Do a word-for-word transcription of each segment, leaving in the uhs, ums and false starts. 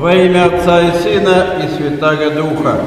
Во имя Отца и Сына и Святаго Духа.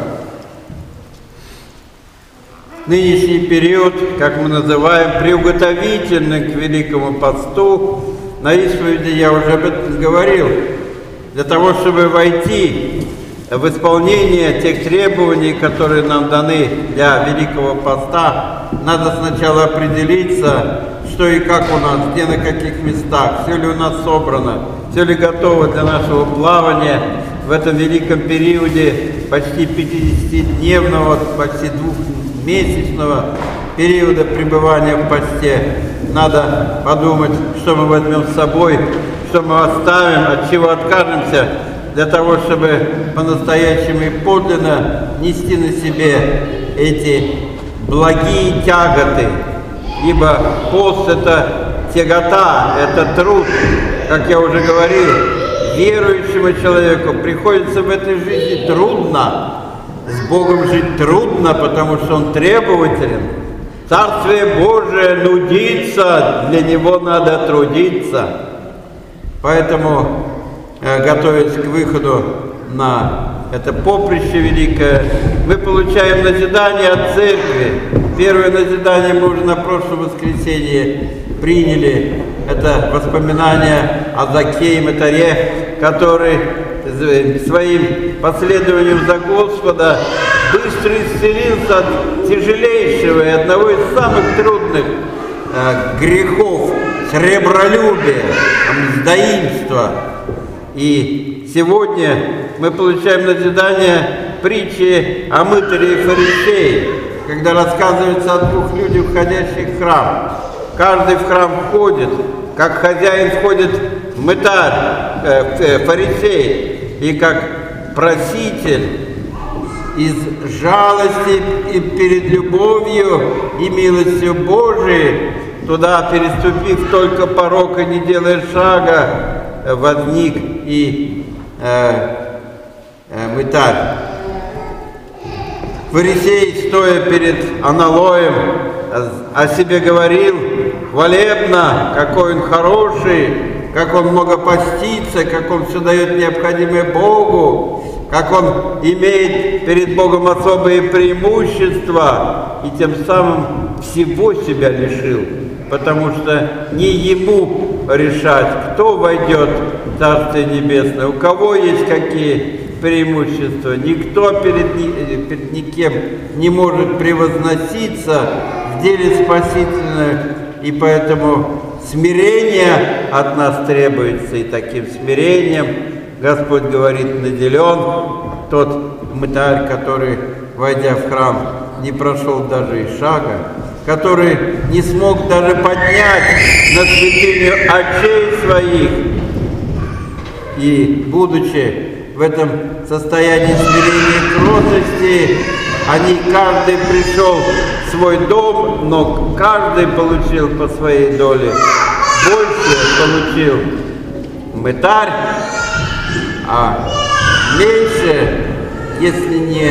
Нынешний период, как мы называем, приуготовительный к Великому Посту, на исповеди я уже об этом говорил, для того, чтобы войти в исполнение тех требований, которые нам даны для Великого Поста, надо сначала определиться, что и как у нас, где, на каких местах, все ли у нас собрано, все ли готово для нашего плавания в этом великом периоде почти пятидесятидневного, почти двухмесячного периода пребывания в посте. Надо подумать, что мы возьмем с собой, что мы оставим, от чего откажемся, для того, чтобы по-настоящему и подлинно нести на себе эти благие тяготы. Ибо пост – это тягота, это труд. Как я уже говорил, верующему человеку приходится в этой жизни трудно. С Богом жить трудно, потому что Он требователен. Царствие Божие нудится, для него надо трудиться. Поэтому, готовясь к выходу на это поприще великое, мы получаем назидание от Церкви. Первое назидание мы уже на прошлом воскресенье приняли. Это воспоминание о Закхее Матаре, который своим последованием за Господа быстро исцелился от тяжелейшего и одного из самых трудных э, грехов – сребролюбия, мздоимства. И сегодня мы получаем назидание притчи о мытаре и фарисее, когда рассказывается о двух людях, входящих в храм. Каждый в храм входит, как хозяин входит мытарь, э, фарисей, и как проситель из жалости и перед любовью и милостью Божией, туда, переступив только порог и не делая шага, возник и э, э, мытарь. Фарисей, стоя перед аналоем, о себе говорил хвалебно, какой он хороший, как он много постится, как он все дает необходимое Богу, как он имеет перед Богом особые преимущества, и тем самым всего себя лишил, потому что не ему решать, кто войдет в Царствие Небесное, у кого есть какие преимущества. Никто перед, ни, перед никем не может превозноситься в деле спасительном, и поэтому смирение от нас требуется, и таким смирением Господь говорит, наделен тот мытарь, который, войдя в храм, не прошел даже и шага, который не смог даже поднять на святыню очей своих, и, будучи в этом состоянии смирения и кротости, они, каждый пришел в свой дом, но каждый получил по своей доле. Больше получил мытарь, а меньше, если не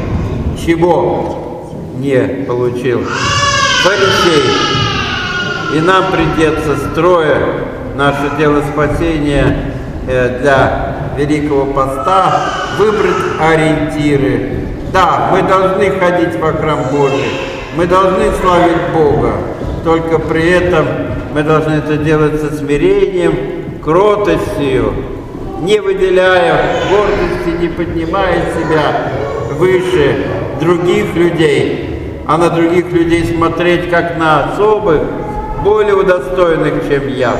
чего, не получил фарисей. И нам придется, строя наше дело спасения для Великого Поста, выбрать ориентиры. Да, мы должны ходить во храм Божий, мы должны славить Бога, только при этом мы должны это делать со смирением, кротостью, не выделяя гордости, не поднимая себя выше других людей, а на других людей смотреть как на особых, более удостоенных, чем я.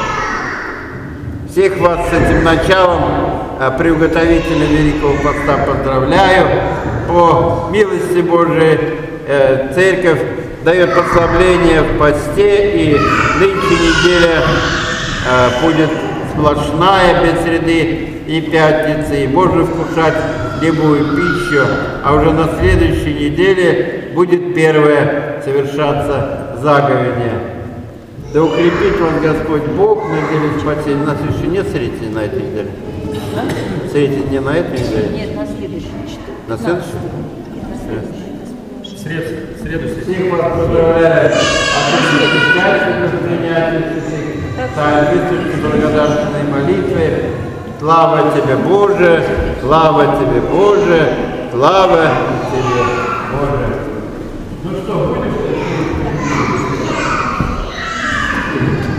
Всех вас с этим началом приуготовительного Великого Поста поздравляю. По милости Божией Церковь дает послабление в посте, и нынче неделя будет сплошная, без среды и пятницы, и можно вкушать любую пищу, а уже на следующей неделе будет первое совершаться заговение. Да укрепит вас Господь Бог на деле спасения. У нас еще нет средств на этой неделе? А? Средств не на этой неделе? Нет, на следующей. На следующей? Среду. Среду. Всех вас поздравляю. От принятия соответствующей благодарственной молитвы. Слава Тебе, Боже, слава Тебе, Боже, слава Тебе, Боже. Ну что,